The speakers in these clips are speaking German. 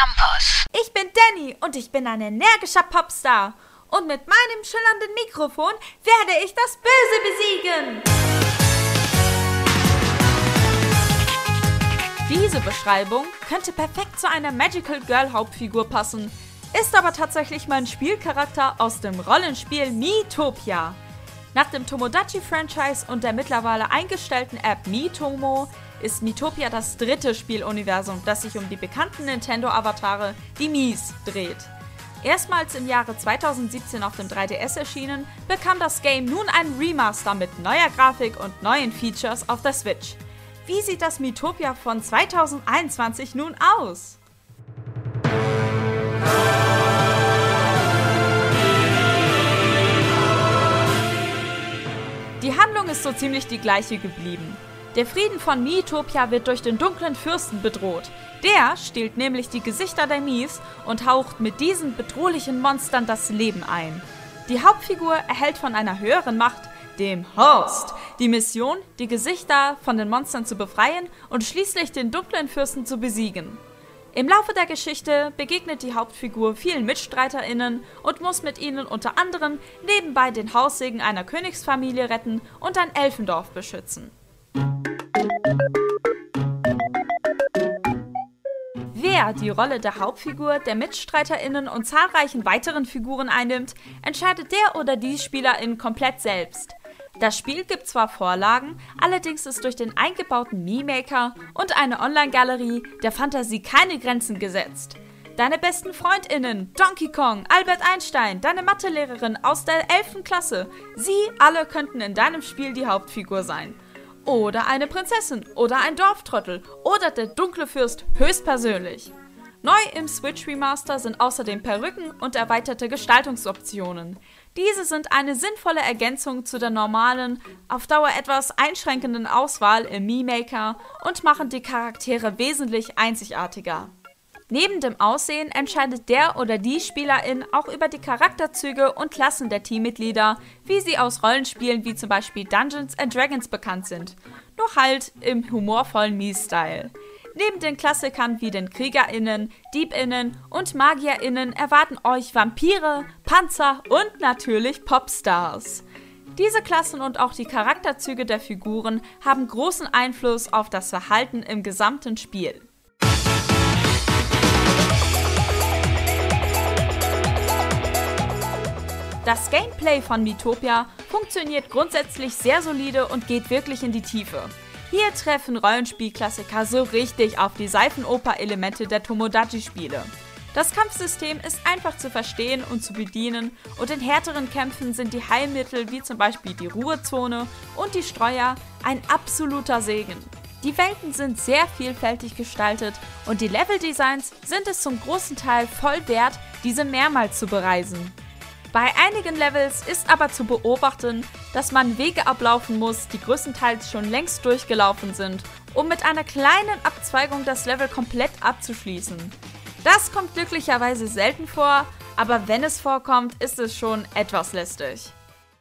Campus. Ich bin Danny und ich bin ein energischer Popstar. Und mit meinem schillernden Mikrofon werde ich das Böse besiegen. Diese Beschreibung könnte perfekt zu einer Magical Girl Hauptfigur passen, ist aber tatsächlich mein Spielcharakter aus dem Rollenspiel Miitopia. Nach dem Tomodachi-Franchise und der mittlerweile eingestellten App Miitomo ist Miitopia das dritte Spieluniversum, das sich um die bekannten Nintendo-Avatare, die Miis, dreht. Erstmals im Jahre 2017 auf dem 3DS erschienen, bekam das Game nun ein Remaster mit neuer Grafik und neuen Features auf der Switch. Wie sieht das Miitopia von 2021 nun aus? Die Handlung ist so ziemlich die gleiche geblieben. Der Frieden von Miitopia wird durch den dunklen Fürsten bedroht. Der stiehlt nämlich die Gesichter der Miis und haucht mit diesen bedrohlichen Monstern das Leben ein. Die Hauptfigur erhält von einer höheren Macht, dem Host, die Mission, die Gesichter von den Monstern zu befreien und schließlich den dunklen Fürsten zu besiegen. Im Laufe der Geschichte begegnet die Hauptfigur vielen MitstreiterInnen und muss mit ihnen unter anderem nebenbei den Haussegen einer Königsfamilie retten und ein Elfendorf beschützen. Wer die Rolle der Hauptfigur, der MitstreiterInnen und zahlreichen weiteren Figuren einnimmt, entscheidet der oder die Spielerin komplett selbst. Das Spiel gibt zwar Vorlagen, allerdings ist durch den eingebauten Mii-Maker und eine Online-Galerie der Fantasie keine Grenzen gesetzt. Deine besten FreundInnen, Donkey Kong, Albert Einstein, deine Mathelehrerin aus der 11. Klasse, sie alle könnten in deinem Spiel die Hauptfigur sein. Oder eine Prinzessin oder ein Dorftrottel oder der dunkle Fürst höchstpersönlich. Neu im Switch Remaster sind außerdem Perücken und erweiterte Gestaltungsoptionen. Diese sind eine sinnvolle Ergänzung zu der normalen, auf Dauer etwas einschränkenden Auswahl im Mii-Maker und machen die Charaktere wesentlich einzigartiger. Neben dem Aussehen entscheidet der oder die Spielerin auch über die Charakterzüge und Klassen der Teammitglieder, wie sie aus Rollenspielen wie zum Beispiel Dungeons & Dragons bekannt sind, nur halt im humorvollen Mii-Style. Neben den Klassikern wie den KriegerInnen, DiebInnen und MagierInnen erwarten euch Vampire, Panzer und natürlich Popstars. Diese Klassen und auch die Charakterzüge der Figuren haben großen Einfluss auf das Verhalten im gesamten Spiel. Das Gameplay von Miitopia funktioniert grundsätzlich sehr solide und geht wirklich in die Tiefe. Hier treffen Rollenspielklassiker so richtig auf die Seifenoper-Elemente der Tomodachi-Spiele. Das Kampfsystem ist einfach zu verstehen und zu bedienen und in härteren Kämpfen sind die Heilmittel wie zum Beispiel die Ruhezone und die Streuer ein absoluter Segen. Die Welten sind sehr vielfältig gestaltet und die Leveldesigns sind es zum großen Teil voll wert, diese mehrmals zu bereisen. Bei einigen Levels ist aber zu beobachten, dass man Wege ablaufen muss, die größtenteils schon längst durchgelaufen sind, um mit einer kleinen Abzweigung das Level komplett abzuschließen. Das kommt glücklicherweise selten vor, aber wenn es vorkommt, ist es schon etwas lästig.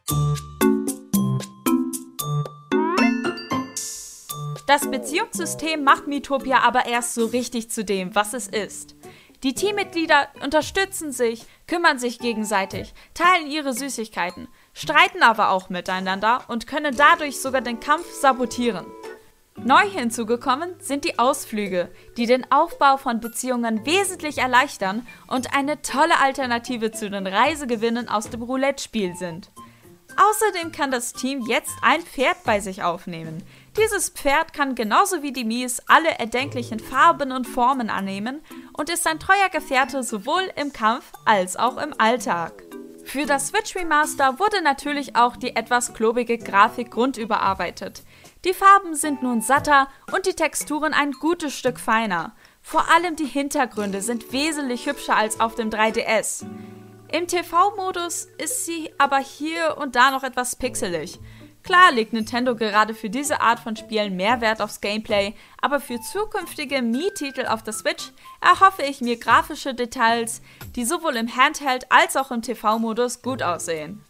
Das Beziehungssystem macht Miitopia aber erst so richtig zu dem, was es ist. Die Teammitglieder unterstützen sich, kümmern sich gegenseitig, teilen ihre Süßigkeiten, streiten aber auch miteinander und können dadurch sogar den Kampf sabotieren. Neu hinzugekommen sind die Ausflüge, die den Aufbau von Beziehungen wesentlich erleichtern und eine tolle Alternative zu den Reisegewinnen aus dem Roulette-Spiel sind. Außerdem kann das Team jetzt ein Pferd bei sich aufnehmen. Dieses Pferd kann genauso wie die Miis alle erdenklichen Farben und Formen annehmen und ist ein treuer Gefährte sowohl im Kampf als auch im Alltag. Für das Switch Remaster wurde natürlich auch die etwas klobige Grafik grundüberarbeitet. Die Farben sind nun satter und die Texturen ein gutes Stück feiner. Vor allem die Hintergründe sind wesentlich hübscher als auf dem 3DS. Im TV-Modus ist sie aber hier und da noch etwas pixelig. Klar legt Nintendo gerade für diese Art von Spielen mehr Wert aufs Gameplay, aber für zukünftige Mii-Titel auf der Switch erhoffe ich mir grafische Details, die sowohl im Handheld als auch im TV-Modus gut aussehen.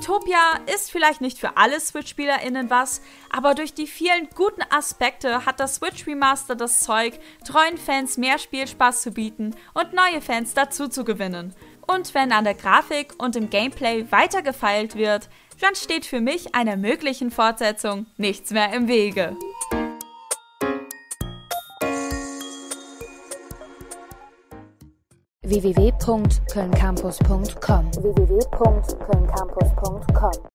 Utopia ist vielleicht nicht für alle Switch-SpielerInnen was, aber durch die vielen guten Aspekte hat das Switch Remaster das Zeug, treuen Fans mehr Spielspaß zu bieten und neue Fans dazu zu gewinnen. Und wenn an der Grafik und im Gameplay weiter gefeilt wird, dann steht für mich einer möglichen Fortsetzung nichts mehr im Wege. www.kölncampus.com